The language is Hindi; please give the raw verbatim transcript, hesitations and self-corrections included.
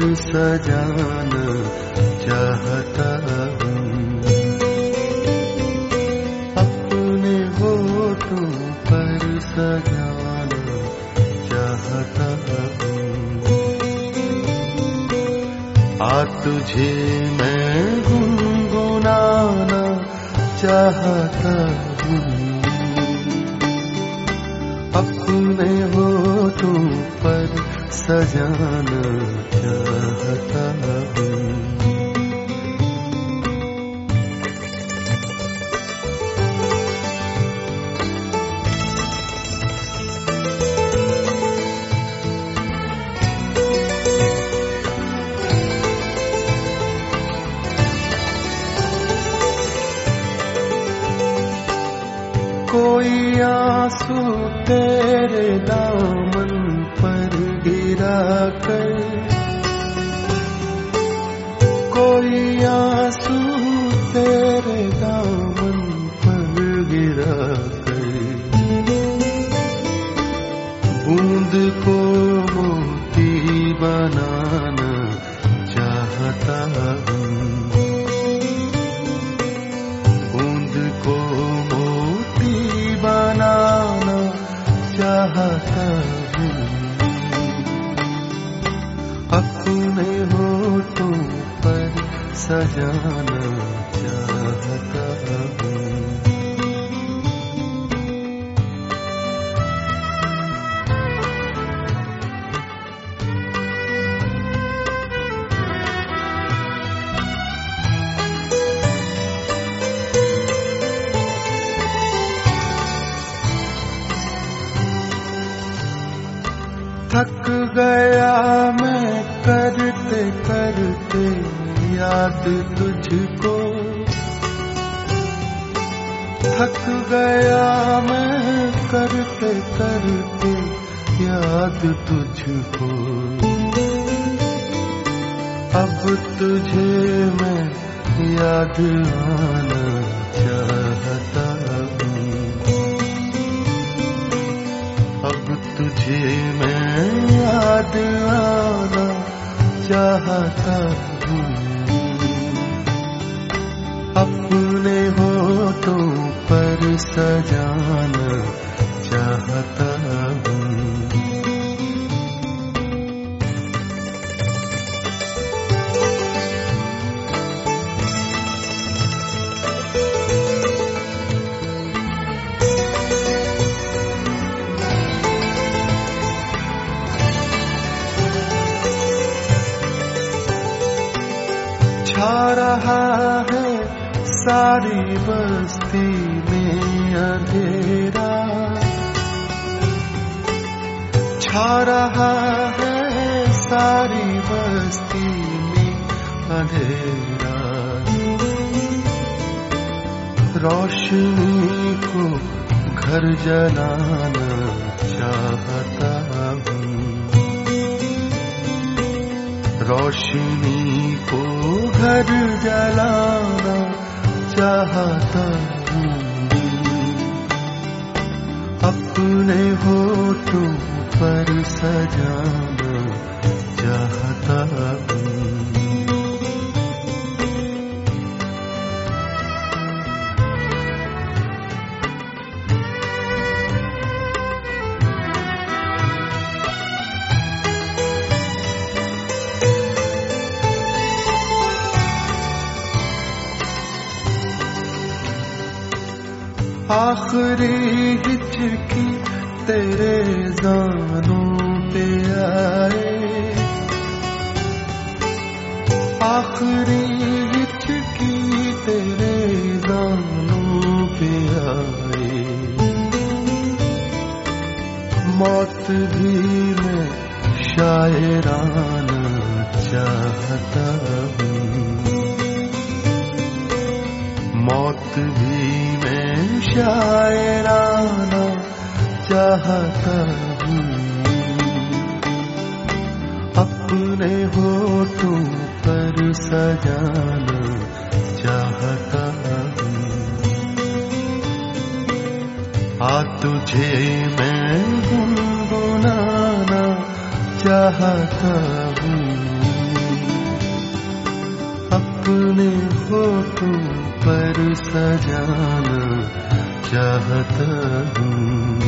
सजाना चाहता हूँ। अपने होठों पर सजाना चाहता हूँ। आ तुझे मैं गुनगुनाना चाहता हूँ। अपने होठों पर सजाना चाहता हूँ। कोई आंसू तेरे दामन पर गिरा कर, कोई आंसू तेरे दामन पर गिरा कर, बूंद को मोती बनाना चाहता हूँ। बूंद को मोती बनाना चाहता हूँ। अपने होठों पर सजाना चाहता हूँ। थक गया मैं करते करते याद तुझको, थक गया मैं करते करते याद तुझको। अब तुझे मैं याद आना चाहता हूँ। अब तुझे मैं याद आना चाहता हूँ। अपने होठों पर सजाना चाहता हूँ। छा रहा है सारी बस्ती में अंधेरा, छा रहा है सारी बस्ती में अंधेरा। रोशनी को घर जलाना चाहता हूँ। रोशनी को घर जलाना चाहता हूँ। अपने होठों पर सजाना चाहता हूँ। आखिरी हिचकी तेरे ज़ानों पे आए, आखिरी हिचकी तेरे ज़ानों पे आए। मौत भी मैं शायराना चाहता हूँ। मौत भी मैं शायराना चाहता हूँ। अपने होठों पर सजाना चाहता हूँ। आ तुझे मैं गुनगुनाना चाहता हूँ। अपने होठों पर सजाना चाहता हूँ।